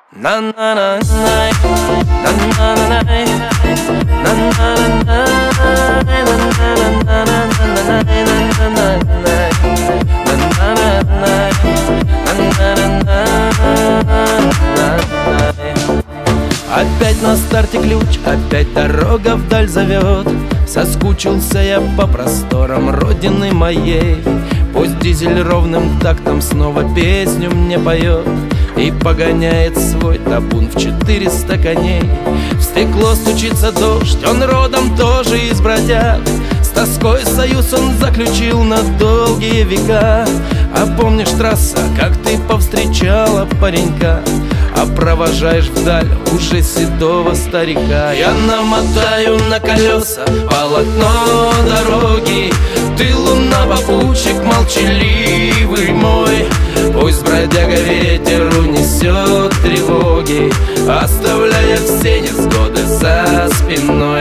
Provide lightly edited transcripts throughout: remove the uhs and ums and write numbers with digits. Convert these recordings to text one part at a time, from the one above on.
Опять на старте ключ, опять дорога вдаль зовет. Соскучился я по просторам родины моей. Пусть дизель ровным тактом снова песню мне поет и погоняет свой табун в 400 коней. В стекло стучится дождь, он родом тоже из бродяг. С тоской союз он заключил на долгие века. А помнишь, трасса, как ты повстречала паренька, а провожаешь вдаль уже седого старика? Я намотаю на колеса полотно дороги, ты луна-попутчик молчаливый мой. Пусть бродяга ветер унесет тревоги, оставляя все невзгоды за спиной.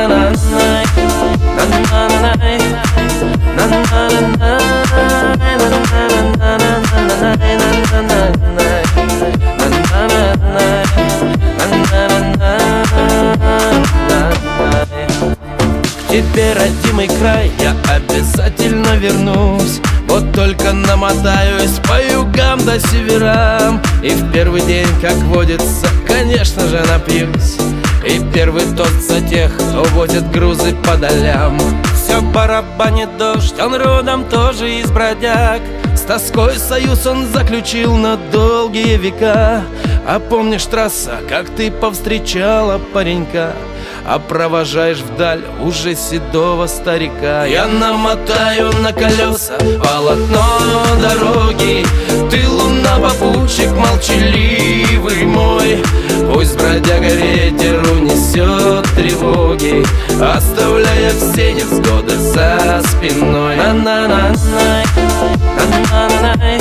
К тебе, родимый край, я обязательно вернусь. Вот только намотаюсь по югам до северам, и в первый день, как водится, конечно же напьюсь. И первый тост за тех, кто возит грузы по долям. Все барабанит дождь, он родом тоже из бродяг. С тоской союз он заключил на долгие века. А помнишь, трасса, как ты повстречала паренька, а провожаешь вдаль уже седого старика? Я намотаю на колеса полотно дороги, ты луна-попутчик молчаливый мой. Пусть бродяга ветер унесет тревоги, оставляя все невзгоды за спиной.